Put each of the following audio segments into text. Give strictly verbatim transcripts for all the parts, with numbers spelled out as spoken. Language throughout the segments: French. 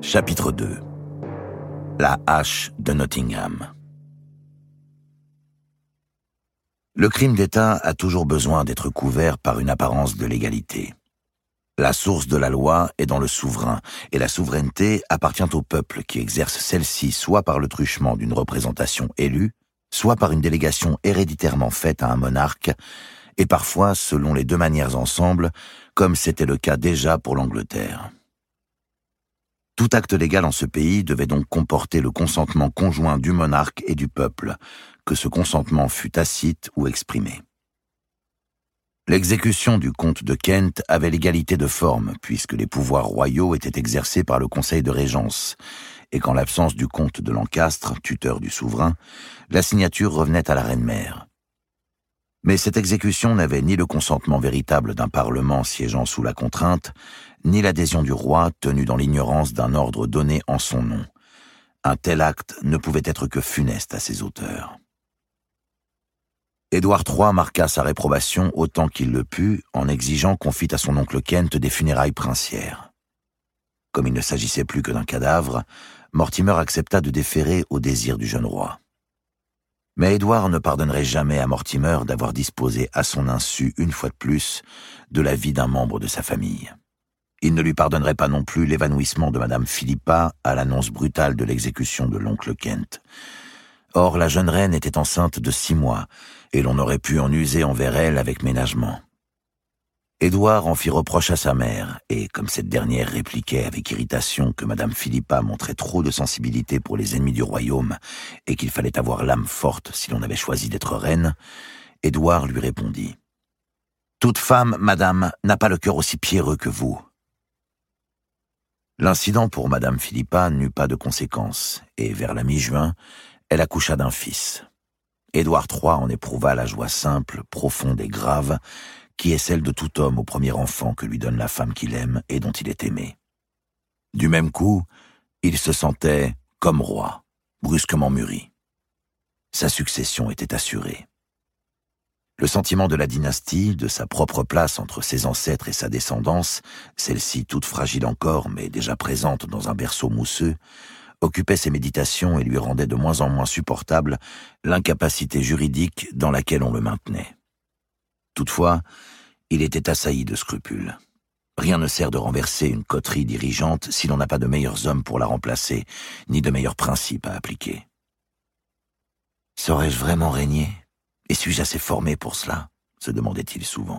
Chapitre deux. La hache de Nottingham. Le crime d'État a toujours besoin d'être couvert par une apparence de légalité. La source de la loi est dans le souverain, et la souveraineté appartient au peuple qui exerce celle-ci soit par le truchement d'une représentation élue, soit par une délégation héréditairement faite à un monarque, et parfois selon les deux manières ensemble, comme c'était le cas déjà pour l'Angleterre. Tout acte légal en ce pays devait donc comporter le consentement conjoint du monarque et du peuple, que ce consentement fût tacite ou exprimé. L'exécution du comte de Kent avait l'égalité de forme, puisque les pouvoirs royaux étaient exercés par le conseil de régence, et qu'en l'absence du comte de Lancastre, tuteur du souverain, la signature revenait à la reine-mère. Mais cette exécution n'avait ni le consentement véritable d'un parlement siégeant sous la contrainte, ni l'adhésion du roi tenu dans l'ignorance d'un ordre donné en son nom. Un tel acte ne pouvait être que funeste à ses auteurs. Édouard trois marqua sa réprobation autant qu'il le put en exigeant qu'on fît à son oncle Kent des funérailles princières. Comme il ne s'agissait plus que d'un cadavre, Mortimer accepta de déférer au désir du jeune roi. Mais Édouard ne pardonnerait jamais à Mortimer d'avoir disposé à son insu, une fois de plus, de la vie d'un membre de sa famille. Il ne lui pardonnerait pas non plus l'évanouissement de Madame Philippa à l'annonce brutale de l'exécution de l'oncle Kent. Or, la jeune reine était enceinte de six mois, et l'on aurait pu en user envers elle avec ménagement. Édouard en fit reproche à sa mère, et comme cette dernière répliquait avec irritation que Madame Philippa montrait trop de sensibilité pour les ennemis du royaume, et qu'il fallait avoir l'âme forte si l'on avait choisi d'être reine, Édouard lui répondit « Toute femme, madame, n'a pas le cœur aussi pierreux que vous. » L'incident pour Madame Philippa n'eut pas de conséquences, et vers la mi-juin, elle accoucha d'un fils. Édouard trois en éprouva la joie simple, profonde et grave, qui est celle de tout homme au premier enfant que lui donne la femme qu'il aime et dont il est aimé. Du même coup, il se sentait comme roi, brusquement mûri. Sa succession était assurée. Le sentiment de la dynastie, de sa propre place entre ses ancêtres et sa descendance, celle-ci toute fragile encore mais déjà présente dans un berceau mousseux, occupait ses méditations et lui rendait de moins en moins supportable l'incapacité juridique dans laquelle on le maintenait. Toutefois, il était assailli de scrupules. Rien ne sert de renverser une coterie dirigeante si l'on n'a pas de meilleurs hommes pour la remplacer, ni de meilleurs principes à appliquer. Saurais-je vraiment régner ? Et suis-je assez formé pour cela ? Se demandait-il souvent.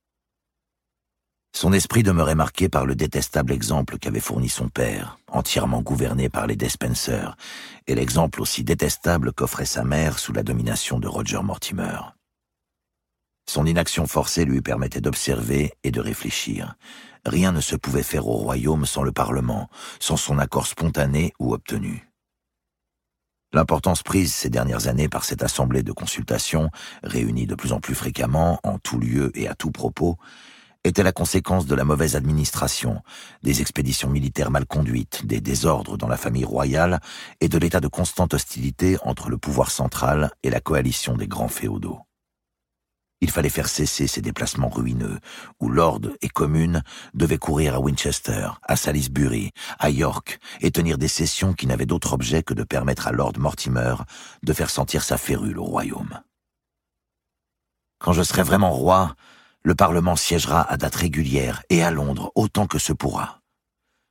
Son esprit demeurait marqué par le détestable exemple qu'avait fourni son père, entièrement gouverné par les Despencer, et l'exemple aussi détestable qu'offrait sa mère sous la domination de Roger Mortimer. Son inaction forcée lui permettait d'observer et de réfléchir. Rien ne se pouvait faire au royaume sans le Parlement, sans son accord spontané ou obtenu. L'importance prise ces dernières années par cette assemblée de consultation, réunie de plus en plus fréquemment, en tout lieu et à tout propos, était la conséquence de la mauvaise administration, des expéditions militaires mal conduites, des désordres dans la famille royale et de l'état de constante hostilité entre le pouvoir central et la coalition des grands féodaux. Il fallait faire cesser ces déplacements ruineux, où lords et communes devaient courir à Winchester, à Salisbury, à York, et tenir des sessions qui n'avaient d'autre objet que de permettre à Lord Mortimer de faire sentir sa férule au royaume. Quand je serai vraiment roi, le Parlement siégera à date régulière et à Londres autant que se pourra. L'armée ?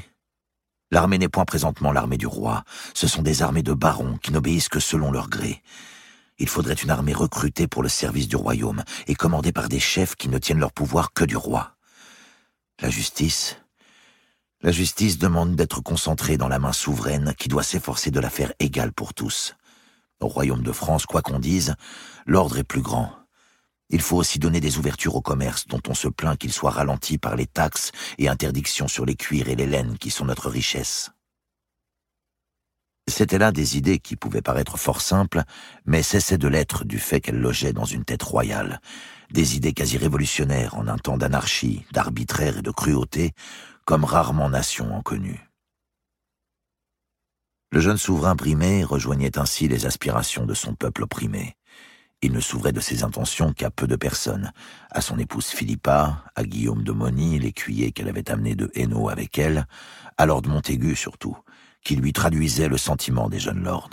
L'armée n'est point présentement l'armée du roi. Ce sont des armées de barons qui n'obéissent que selon leur gré. Il faudrait une armée recrutée pour le service du royaume et commandée par des chefs qui ne tiennent leur pouvoir que du roi. La justice ? La justice demande d'être concentrée dans la main souveraine qui doit s'efforcer de la faire égale pour tous. Au royaume de France, quoi qu'on dise, l'ordre est plus grand. Il faut aussi donner des ouvertures au commerce dont on se plaint qu'il soit ralenti par les taxes et interdictions sur les cuirs et les laines qui sont notre richesse. C'étaient là des idées qui pouvaient paraître fort simples, mais cessaient de l'être du fait qu'elles logeaient dans une tête royale, des idées quasi révolutionnaires en un temps d'anarchie, d'arbitraire et de cruauté, comme rarement nation en connut. Le jeune souverain brimé rejoignait ainsi les aspirations de son peuple opprimé. Il ne s'ouvrait de ses intentions qu'à peu de personnes, à son épouse Philippa, à Guillaume de Mauny, l'écuyer qu'elle avait amené de Hainaut avec elle, à Lord Montaigu surtout, qui lui traduisait le sentiment des jeunes lords.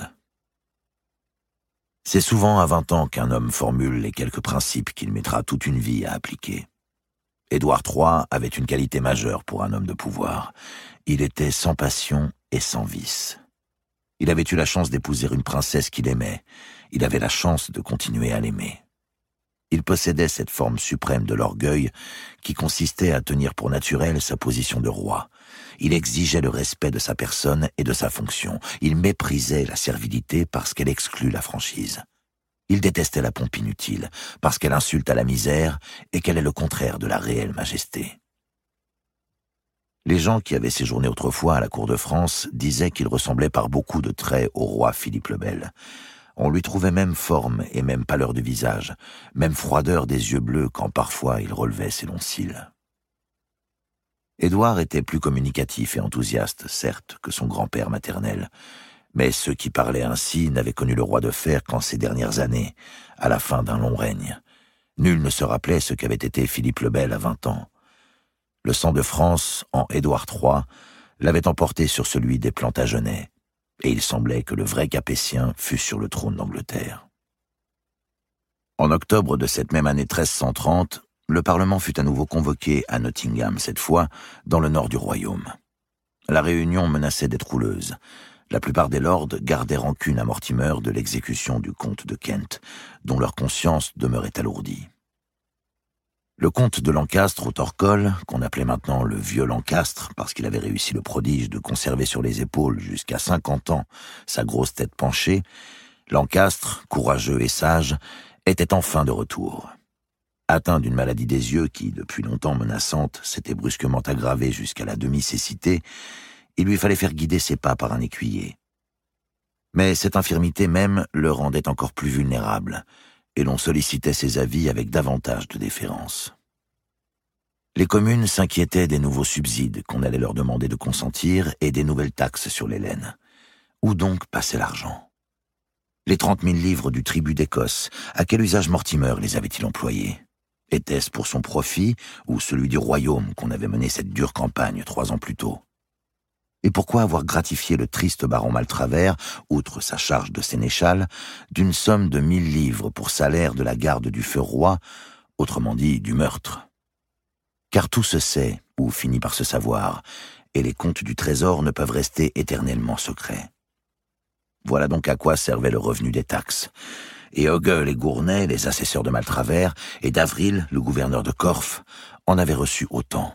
C'est souvent à vingt ans qu'un homme formule les quelques principes qu'il mettra toute une vie à appliquer. Édouard trois avait une qualité majeure pour un homme de pouvoir. Il était sans passion et sans vice. Il avait eu la chance d'épouser une princesse qu'il aimait. Il avait la chance de continuer à l'aimer. Il possédait cette forme suprême de l'orgueil qui consistait à tenir pour naturelle sa position de roi. Il exigeait le respect de sa personne et de sa fonction. Il méprisait la servilité parce qu'elle exclut la franchise. Il détestait la pompe inutile parce qu'elle insulte à la misère et qu'elle est le contraire de la réelle majesté. Les gens qui avaient séjourné autrefois à la cour de France disaient qu'il ressemblait par beaucoup de traits au roi Philippe le Bel. On lui trouvait même forme et même pâleur de visage, même froideur des yeux bleus quand parfois il relevait ses longs cils. Édouard était plus communicatif et enthousiaste, certes, que son grand-père maternel, mais ceux qui parlaient ainsi n'avaient connu le roi de fer qu'en ces dernières années, à la fin d'un long règne. Nul ne se rappelait ce qu'avait été Philippe le Bel à vingt ans. Le sang de France, en Édouard trois, l'avait emporté sur celui des Plantagenets, et il semblait que le vrai Capétien fût sur le trône d'Angleterre. En octobre de cette même année treize cent trente, le Parlement fut à nouveau convoqué à Nottingham, cette fois dans le nord du royaume. La réunion menaçait d'être houleuse. La plupart des lords gardaient rancune à Mortimer de l'exécution du comte de Kent, dont leur conscience demeurait alourdie. Le comte de Lancastre au Torcol, qu'on appelait maintenant le vieux Lancastre, parce qu'il avait réussi le prodige de conserver sur les épaules jusqu'à cinquante ans sa grosse tête penchée, Lancastre, courageux et sage, était enfin de retour. Atteint d'une maladie des yeux qui, depuis longtemps menaçante, s'était brusquement aggravée jusqu'à la demi-cécité, il lui fallait faire guider ses pas par un écuyer. Mais cette infirmité même le rendait encore plus vulnérable, et l'on sollicitait ses avis avec davantage de déférence. Les communes s'inquiétaient des nouveaux subsides qu'on allait leur demander de consentir et des nouvelles taxes sur les laines. Où donc passait l'argent? Les trente mille livres du tribut d'Écosse, à quel usage Mortimer les avait-il employés? Était-ce pour son profit ou celui du royaume qu'on avait mené cette dure campagne trois ans plus tôt? Et pourquoi avoir gratifié le triste baron Maltravers, outre sa charge de sénéchal, d'une somme de mille livres pour salaire de la garde du feu roi, autrement dit du meurtre? Car tout se sait, ou finit par se savoir, et les comptes du trésor ne peuvent rester éternellement secrets. Voilà donc à quoi servait le revenu des taxes. Et Ogueul et Gournay, les assesseurs de Maltravers, et d'Avril, le gouverneur de Corfe, en avaient reçu autant.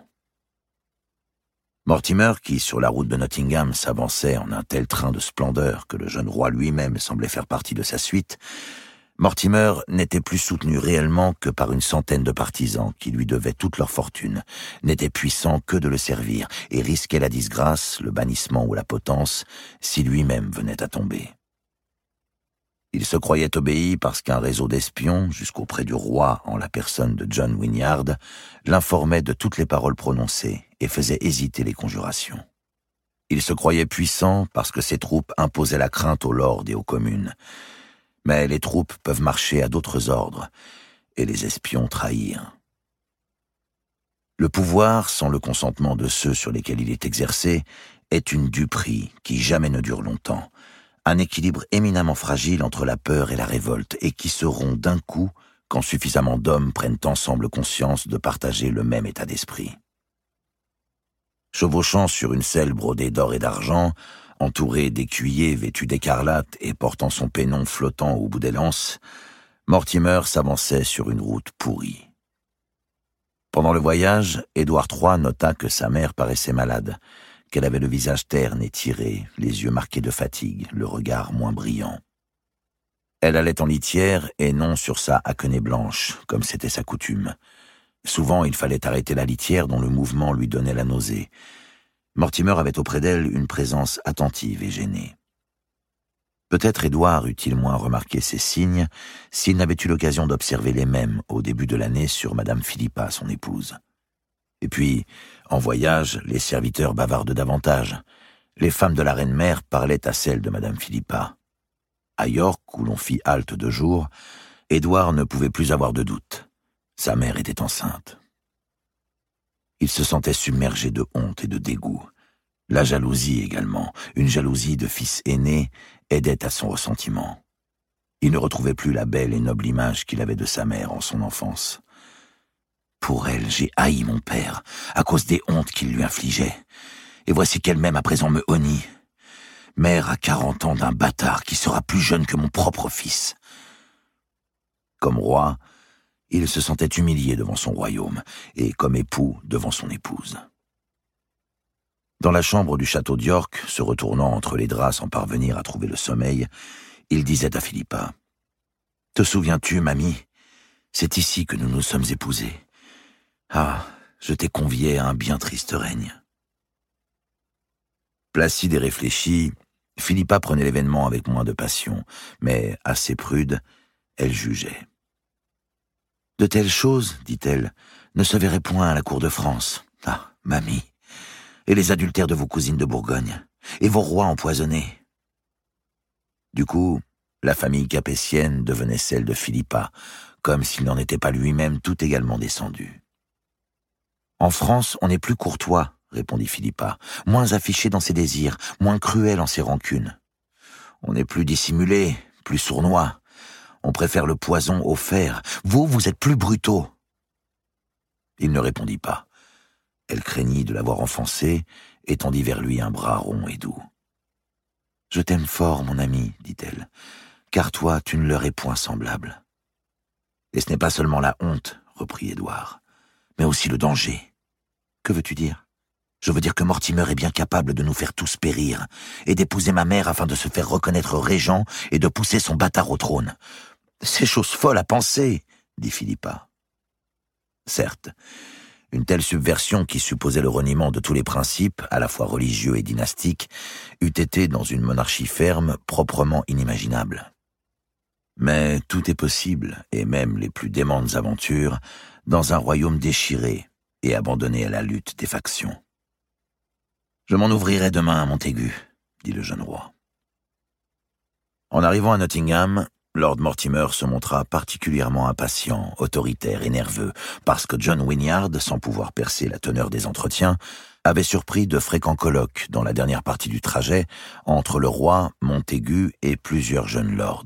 Mortimer, qui sur la route de Nottingham s'avançait en un tel train de splendeur que le jeune roi lui-même semblait faire partie de sa suite, Mortimer n'était plus soutenu réellement que par une centaine de partisans qui lui devaient toute leur fortune, n'était puissant que de le servir et risquait la disgrâce, le bannissement ou la potence si lui-même venait à tomber. Il se croyait obéi parce qu'un réseau d'espions, jusqu'auprès du roi en la personne de John Wynyard, l'informait de toutes les paroles prononcées et faisait hésiter les conjurations. Il se croyait puissant parce que ses troupes imposaient la crainte aux lords et aux communes. Mais les troupes peuvent marcher à d'autres ordres, et les espions trahir. Le pouvoir, sans le consentement de ceux sur lesquels il est exercé, est une duperie qui jamais ne dure longtemps, un équilibre éminemment fragile entre la peur et la révolte, et qui se rompt d'un coup quand suffisamment d'hommes prennent ensemble conscience de partager le même état d'esprit. Chevauchant sur une selle brodée d'or et d'argent, entouré d'écuyers vêtus d'écarlate et portant son pennon flottant au bout des lances, Mortimer s'avançait sur une route pourrie. Pendant le voyage, Édouard trois nota que sa mère paraissait malade, qu'elle avait le visage terne et tiré, les yeux marqués de fatigue, le regard moins brillant. Elle allait en litière et non sur sa haquenée blanche, comme c'était sa coutume. Souvent, il fallait arrêter la litière dont le mouvement lui donnait la nausée. Mortimer avait auprès d'elle une présence attentive et gênée. Peut-être Édouard eût-il moins remarqué ces signes s'il n'avait eu l'occasion d'observer les mêmes au début de l'année sur madame Philippa, son épouse. Et puis, en voyage, les serviteurs bavardent davantage. Les femmes de la reine-mère parlaient à celles de madame Philippa. À York, où l'on fit halte deux jours, Édouard ne pouvait plus avoir de doute. Sa mère était enceinte. Il se sentait submergé de honte et de dégoût. La jalousie également, une jalousie de fils aîné, aidait à son ressentiment. Il ne retrouvait plus la belle et noble image qu'il avait de sa mère en son enfance. Pour elle, j'ai haï mon père, à cause des hontes qu'il lui infligeait. Et voici qu'elle-même à présent me honnit. Mère à quarante ans d'un bâtard qui sera plus jeune que mon propre fils. Comme roi, il se sentait humilié devant son royaume, et comme époux devant son épouse. Dans la chambre du château d'York, se retournant entre les draps sans parvenir à trouver le sommeil, il disait à Philippa, « Te souviens-tu, mamie, c'est ici que nous nous sommes épousés. Ah, je t'ai convié à un bien triste règne. » Placide et réfléchie, Philippa prenait l'événement avec moins de passion, mais assez prude, elle jugeait. « De telles choses, dit-elle, ne se verraient point à la cour de France. Ah, mamie, et les adultères de vos cousines de Bourgogne, et vos rois empoisonnés. » Du coup, la famille capétienne devenait celle de Philippa, comme s'il n'en était pas lui-même tout également descendu. « En France, on est plus courtois, » répondit Philippa, « moins affiché dans ses désirs, moins cruel en ses rancunes. On est plus dissimulé, plus sournois. On préfère le poison au fer. Vous, vous êtes plus brutaux. » Il ne répondit pas. Elle craignit de l'avoir offensé et tendit vers lui un bras rond et doux. « Je t'aime fort, mon ami, dit-elle, car toi, tu ne leur es point semblable. » « Et ce n'est pas seulement la honte, reprit Édouard, mais aussi le danger. Que veux-tu dire ? Je veux dire que Mortimer est bien capable de nous faire tous périr, et d'épouser ma mère afin de se faire reconnaître régent et de pousser son bâtard au trône. C'est chose folle à penser, dit Philippa. Certes, une telle subversion qui supposait le reniement de tous les principes, à la fois religieux et dynastiques, eût été, dans une monarchie ferme, proprement inimaginable. Mais tout est possible, et même les plus démentes aventures, dans un royaume déchiré et abandonné à la lutte des factions. « Je m'en ouvrirai demain à Montaigu, » dit le jeune roi. En arrivant à Nottingham, Lord Mortimer se montra particulièrement impatient, autoritaire et nerveux, parce que John Wynyard, sans pouvoir percer la teneur des entretiens, avait surpris de fréquents colloques dans la dernière partie du trajet entre le roi, Montaigu et plusieurs jeunes lords.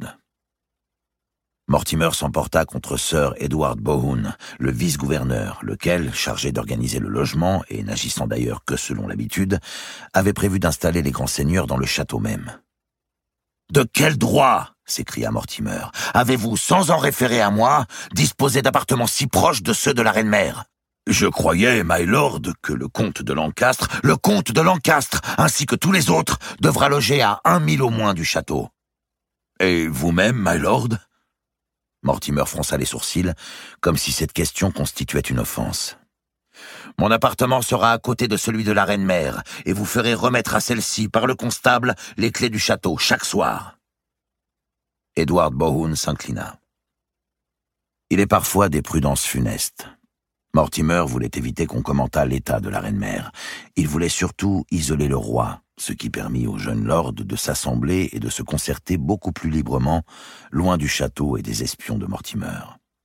Mortimer s'emporta contre Sir Edward Bohun, le vice-gouverneur, lequel, chargé d'organiser le logement, et n'agissant d'ailleurs que selon l'habitude, avait prévu d'installer les grands seigneurs dans le château même. « De quel droit, s'écria Mortimer, avez-vous, sans en référer à moi, disposé d'appartements si proches de ceux de la reine-mère ? Je croyais, my lord, que le comte de Lancastre, le comte de Lancastre, ainsi que tous les autres, devra loger à un mille au moins du château. Et vous-même, my lord ? Mortimer fronça les sourcils, comme si cette question constituait une offense. « Mon appartement sera à côté de celui de la reine-mère, et vous ferez remettre à celle-ci, par le constable, les clés du château, chaque soir. » Edward Bohun s'inclina. Il est parfois des prudences funestes. Mortimer voulait éviter qu'on commentât l'état de la reine-mère. Il voulait surtout isoler le roi, ce qui permit aux jeunes lords de s'assembler et de se concerter beaucoup plus librement, loin du château et des espions de Mortimer.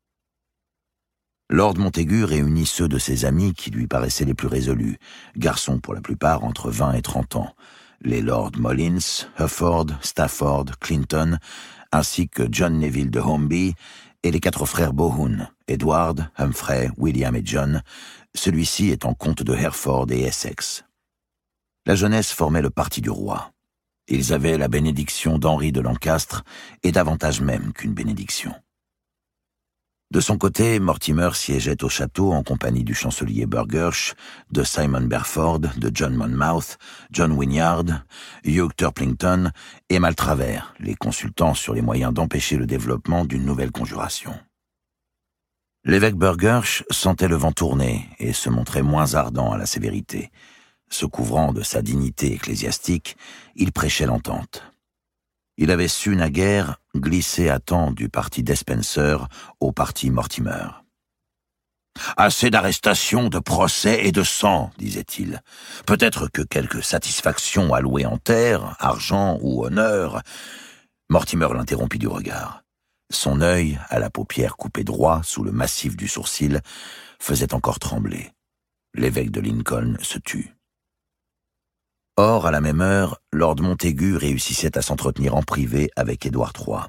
Lord Montaigu réunit ceux de ses amis qui lui paraissaient les plus résolus, garçons pour la plupart entre vingt et trente ans, les lords Mullins, Hufford, Stafford, Clinton, ainsi que John Neville de Holmby et les quatre frères Bohun, Edward, Humphrey, William et John, celui-ci étant comte de Hereford et Essex. La jeunesse formait le parti du roi. Ils avaient la bénédiction d'Henri de Lancastre, et davantage même qu'une bénédiction. De son côté, Mortimer siégeait au château en compagnie du chancelier Burghersh, de Simon Berford, de John Monmouth, John Wynyard, Hugh Turplington et Maltravers, les consultants sur les moyens d'empêcher le développement d'une nouvelle conjuration. L'évêque Burghersh sentait le vent tourner et se montrait moins ardent à la sévérité. Se couvrant de sa dignité ecclésiastique, il prêchait l'entente. Il avait su naguère glisser à temps du parti Despenser au parti Mortimer. « Assez d'arrestations, de procès et de sang, disait-il. Peut-être que quelques satisfactions allouées en terre, argent ou honneur... » Mortimer l'interrompit du regard. « Son œil, à la paupière coupée droit sous le massif du sourcil, faisait encore trembler. L'évêque de Lincoln se tut. Or, à la même heure, Lord Montaigu réussissait à s'entretenir en privé avec Édouard trois.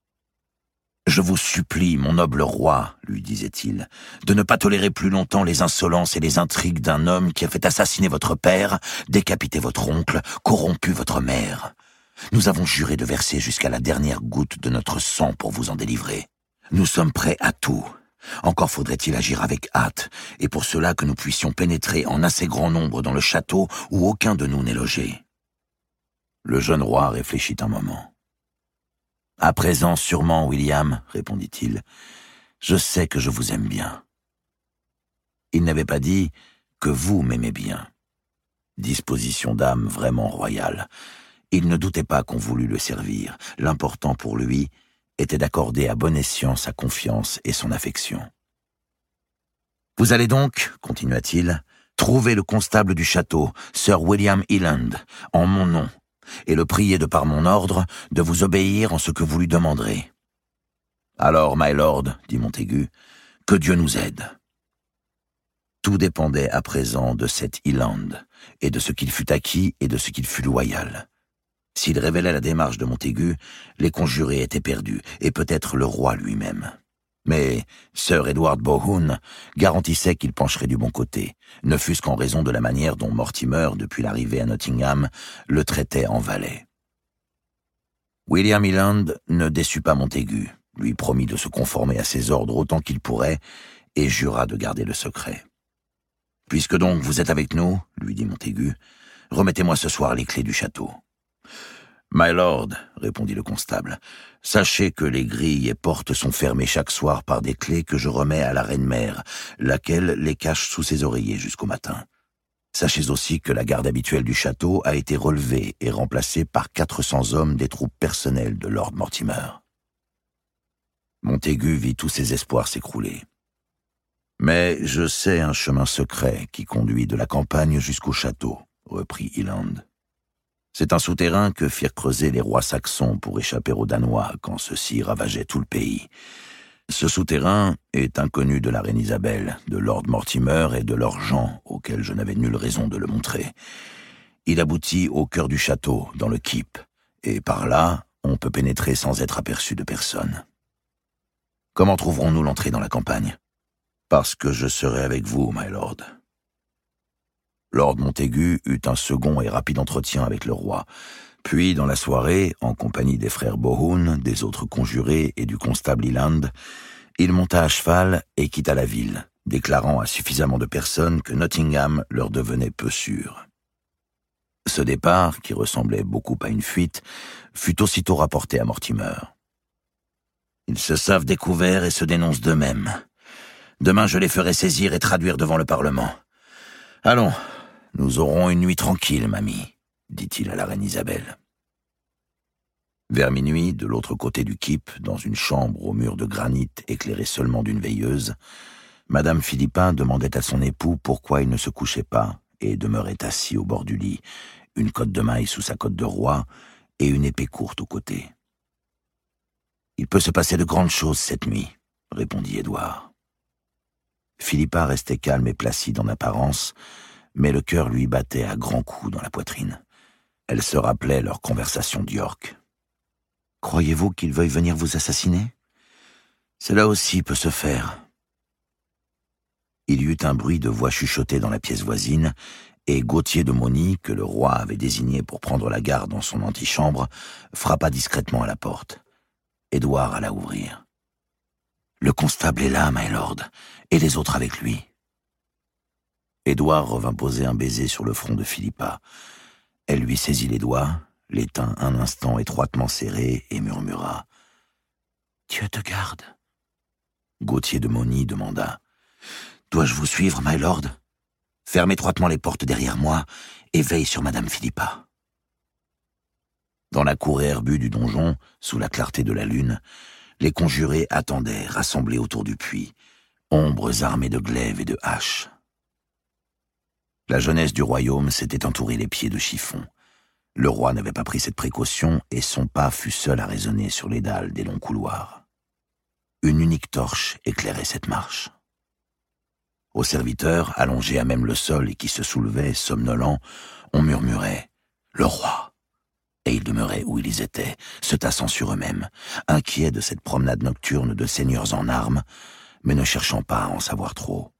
« Je vous supplie, mon noble roi, lui disait-il, de ne pas tolérer plus longtemps les insolences et les intrigues d'un homme qui a fait assassiner votre père, décapiter votre oncle, corrompu votre mère. Nous avons juré de verser jusqu'à la dernière goutte de notre sang pour vous en délivrer. Nous sommes prêts à tout. Encore faudrait-il agir avec hâte, et pour cela que nous puissions pénétrer en assez grand nombre dans le château où aucun de nous n'est logé. » Le jeune roi réfléchit un moment. « À présent, sûrement, William, répondit-il, je sais que je vous aime bien. » Il n'avait pas dit que vous m'aimez bien. Disposition d'âme vraiment royale. Il ne doutait pas qu'on voulût le servir. L'important pour lui était d'accorder à bon escient sa confiance et son affection. « Vous allez donc, continua-t-il, trouver le constable du château, Sir William Eland, en mon nom, et le prier de par mon ordre de vous obéir en ce que vous lui demanderez. »« Alors, my lord, dit Montaigu, que Dieu nous aide. » Tout dépendait à présent de cet Eland, et de ce qu'il fût acquis et de ce qu'il fût loyal. S'il révélait la démarche de Montaigu, les conjurés étaient perdus, et peut-être le roi lui-même. Mais Sir Edward Bohun garantissait qu'il pencherait du bon côté, ne fût-ce qu'en raison de la manière dont Mortimer, depuis l'arrivée à Nottingham, le traitait en valet. William Eland ne déçut pas Montaigu, lui promit de se conformer à ses ordres autant qu'il pourrait, et jura de garder le secret. « Puisque donc vous êtes avec nous, lui dit Montaigu, remettez-moi ce soir les clés du château. »« My lord, répondit le constable, sachez que les grilles et portes sont fermées chaque soir par des clés que je remets à la reine-mère, laquelle les cache sous ses oreillers jusqu'au matin. Sachez aussi que la garde habituelle du château a été relevée et remplacée par quatre cents hommes des troupes personnelles de Lord Mortimer. » Montaigu vit tous ses espoirs s'écrouler. « Mais je sais un chemin secret qui conduit de la campagne jusqu'au château, reprit Eland. C'est un souterrain que firent creuser les rois saxons pour échapper aux Danois quand ceux-ci ravageaient tout le pays. Ce souterrain est inconnu de la reine Isabelle, de Lord Mortimer et de leurs gens, auxquels je n'avais nulle raison de le montrer. Il aboutit au cœur du château, dans le keep, et par là, on peut pénétrer sans être aperçu de personne. Comment trouverons-nous l'entrée dans la campagne ? Parce que je serai avec vous, my lord. » Lord Montaigu eut un second et rapide entretien avec le roi. Puis, dans la soirée, en compagnie des frères Bohun, des autres conjurés et du constable Eland, il monta à cheval et quitta la ville, déclarant à suffisamment de personnes que Nottingham leur devenait peu sûr. Ce départ, qui ressemblait beaucoup à une fuite, fut aussitôt rapporté à Mortimer. « Ils se savent découverts et se dénoncent d'eux-mêmes. Demain, je les ferai saisir et traduire devant le Parlement. Allons, nous aurons une nuit tranquille, mamie, dit-il à la reine Isabelle. » Vers minuit, de l'autre côté du keep, dans une chambre au mur de granit éclairée seulement d'une veilleuse, Madame Philippa demandait à son époux pourquoi il ne se couchait pas et demeurait assis au bord du lit, une cotte de maille sous sa cotte de roi et une épée courte au côté. « Il peut se passer de grandes choses cette nuit, » répondit Édouard. Philippa restait calme et placide en apparence, mais le cœur lui battait à grands coups dans la poitrine. Elle se rappelait leur conversation d'York. « Croyez-vous qu'il veuille venir vous assassiner ? Cela aussi peut se faire. » Il y eut un bruit de voix chuchotée dans la pièce voisine, et Gauthier de Mauny, que le roi avait désigné pour prendre la garde dans son antichambre, frappa discrètement à la porte. Édouard alla ouvrir. « Le constable est là, my lord, et les autres avec lui. » Édouard revint poser un baiser sur le front de Philippa. Elle lui saisit les doigts, les tint un instant étroitement serrés et murmura « Dieu te garde. » Gauthier de Mauny demanda « Dois-je vous suivre, my lord ? Ferme étroitement les portes derrière moi et veille sur madame Philippa. » Dans la cour herbue du donjon, sous la clarté de la lune, les conjurés attendaient, rassemblés autour du puits, ombres armées de glaives et de haches. La jeunesse du royaume s'était entourée les pieds de chiffons. Le roi n'avait pas pris cette précaution et son pas fut seul à résonner sur les dalles des longs couloirs. Une unique torche éclairait cette marche. Aux serviteurs, allongés à même le sol et qui se soulevaient, somnolents, on murmurait « Le roi !» Et ils demeuraient où ils étaient, se tassant sur eux-mêmes, inquiets de cette promenade nocturne de seigneurs en armes, mais ne cherchant pas à en savoir trop.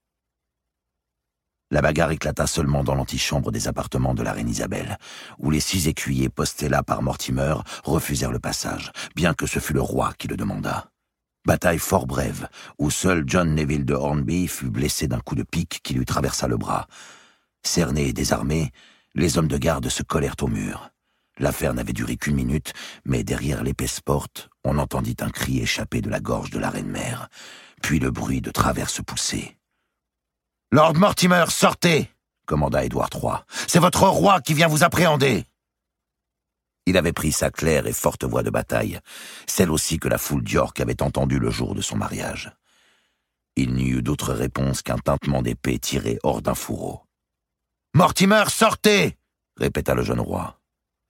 La bagarre éclata seulement dans l'antichambre des appartements de la reine Isabelle, où les six écuyers postés là par Mortimer refusèrent le passage, bien que ce fût le roi qui le demanda. Bataille fort brève, où seul John Neville de Hornby fut blessé d'un coup de pique qui lui traversa le bras. Cernés et désarmés, les hommes de garde se collèrent au mur. L'affaire n'avait duré qu'une minute, mais derrière l'épaisse porte, on entendit un cri échappé de la gorge de la reine-mère, puis le bruit de traverses poussées. « Lord Mortimer, sortez !» commanda Édouard trois. « C'est votre roi qui vient vous appréhender !» Il avait pris sa claire et forte voix de bataille, celle aussi que la foule d'York avait entendue le jour de son mariage. Il n'y eut d'autre réponse qu'un tintement d'épée tiré hors d'un fourreau. « Mortimer, sortez !» répéta le jeune roi.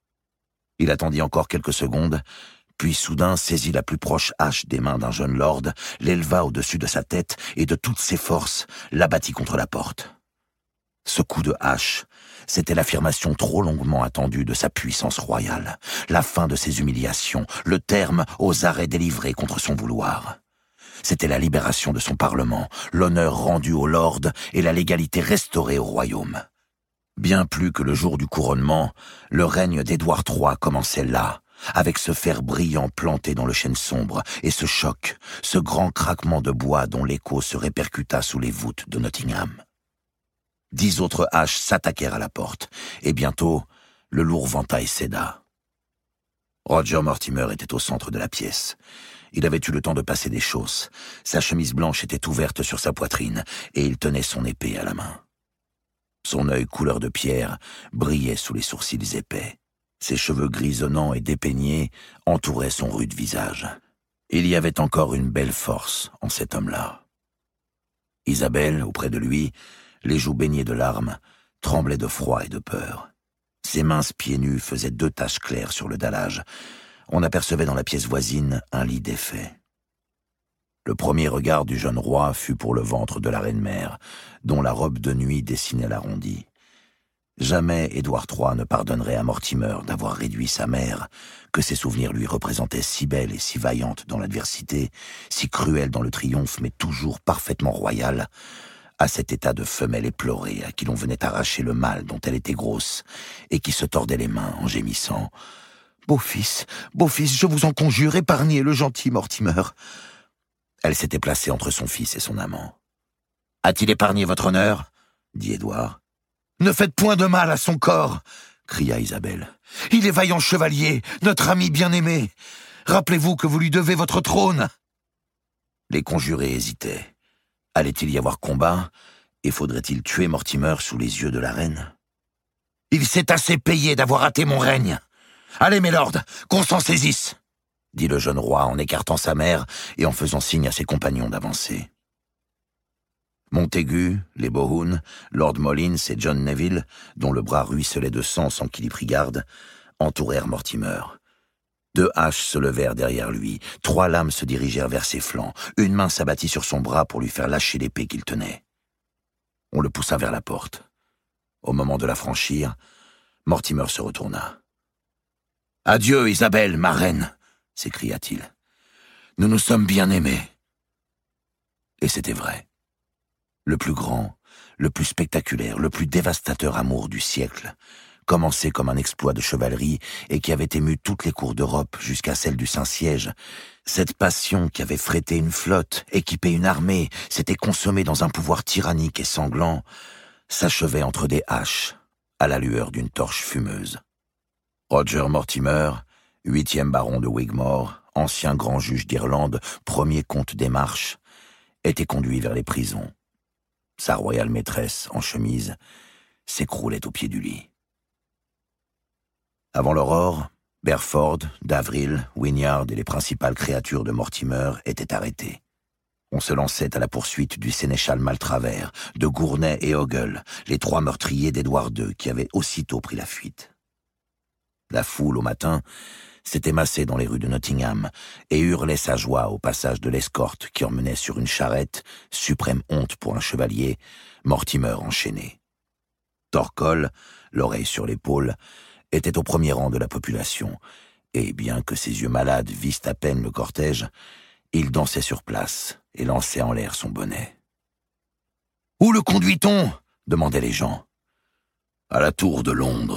Il attendit encore quelques secondes, puis soudain saisit la plus proche hache des mains d'un jeune lord, l'éleva au-dessus de sa tête et de toutes ses forces l'abattit contre la porte. Ce coup de hache, c'était l'affirmation trop longuement attendue de sa puissance royale, la fin de ses humiliations, le terme aux arrêts délivrés contre son vouloir. C'était la libération de son parlement, l'honneur rendu aux lords et la légalité restaurée au royaume. Bien plus que le jour du couronnement, le règne d'Édouard trois commençait là, avec ce fer brillant planté dans le chêne sombre et ce choc, ce grand craquement de bois dont l'écho se répercuta sous les voûtes de Nottingham. Dix autres haches s'attaquèrent à la porte, et bientôt, le lourd ventail céda. Roger Mortimer était au centre de la pièce. Il avait eu le temps de passer des chausses. Sa chemise blanche était ouverte sur sa poitrine, et il tenait son épée à la main. Son œil couleur de pierre brillait sous les sourcils épais. Ses cheveux grisonnants et dépeignés entouraient son rude visage. Il y avait encore une belle force en cet homme-là. Isabelle, auprès de lui, les joues baignées de larmes, tremblait de froid et de peur. Ses minces pieds nus faisaient deux taches claires sur le dallage. On apercevait dans la pièce voisine un lit défait. Le premier regard du jeune roi fut pour le ventre de la reine-mère, dont la robe de nuit dessinait l'arrondi. Jamais Édouard trois ne pardonnerait à Mortimer d'avoir réduit sa mère, que ses souvenirs lui représentaient si belle et si vaillante dans l'adversité, si cruelle dans le triomphe, mais toujours parfaitement royale, à cet état de femelle éplorée à qui l'on venait arracher le mal dont elle était grosse, et qui se tordait les mains en gémissant. « Beau-fils, beau-fils, je vous en conjure, épargnez le gentil Mortimer !» Elle s'était placée entre son fils et son amant. « A-t-il épargné votre honneur ?» dit Édouard. « Ne faites point de mal à son corps !» cria Isabelle. « Il est vaillant chevalier, notre ami bien-aimé. Rappelez-vous que vous lui devez votre trône. » Les conjurés hésitaient. Allait-il y avoir combat, et faudrait-il tuer Mortimer sous les yeux de la reine? « Il s'est assez payé d'avoir hâté mon règne. Allez, mes lords, qu'on s'en saisisse !» dit le jeune roi en écartant sa mère et en faisant signe à ses compagnons d'avancer. Montaigu, les Bohun, Lord Mollins et John Neville, dont le bras ruisselait de sang sans qu'il y prit garde, entourèrent Mortimer. Deux haches se levèrent derrière lui, trois lames se dirigèrent vers ses flancs, une main s'abattit sur son bras pour lui faire lâcher l'épée qu'il tenait. On le poussa vers la porte. Au moment de la franchir, Mortimer se retourna. « Adieu, Isabelle, ma reine !» s'écria-t-il. « Nous nous sommes bien aimés. » Et c'était vrai. Le plus grand, le plus spectaculaire, le plus dévastateur amour du siècle, commencé comme un exploit de chevalerie et qui avait ému toutes les cours d'Europe jusqu'à celle du Saint-Siège, cette passion qui avait frété une flotte, équipé une armée, s'était consommée dans un pouvoir tyrannique et sanglant, s'achevait entre des haches, à la lueur d'une torche fumeuse. Roger Mortimer, huitième baron de Wigmore, ancien grand juge d'Irlande, premier comte des Marches, était conduit vers les prisons. Sa royale maîtresse, en chemise, s'écroulait au pied du lit. Avant l'aurore, Berford, Davril, Wynyard et les principales créatures de Mortimer étaient arrêtés. On se lançait à la poursuite du sénéchal Maltravers, de Gournay et Ogle, les trois meurtriers d'Édouard deux qui avaient aussitôt pris la fuite. La foule, au matin, s'était massé dans les rues de Nottingham et hurlait sa joie au passage de l'escorte qui emmenait sur une charrette, suprême honte pour un chevalier, Mortimer enchaîné. Torcol, l'oreille sur l'épaule, était au premier rang de la population, et bien que ses yeux malades vissent à peine le cortège, il dansait sur place et lançait en l'air son bonnet. « Où le conduit-on » demandaient les gens. « À la tour de Londres, »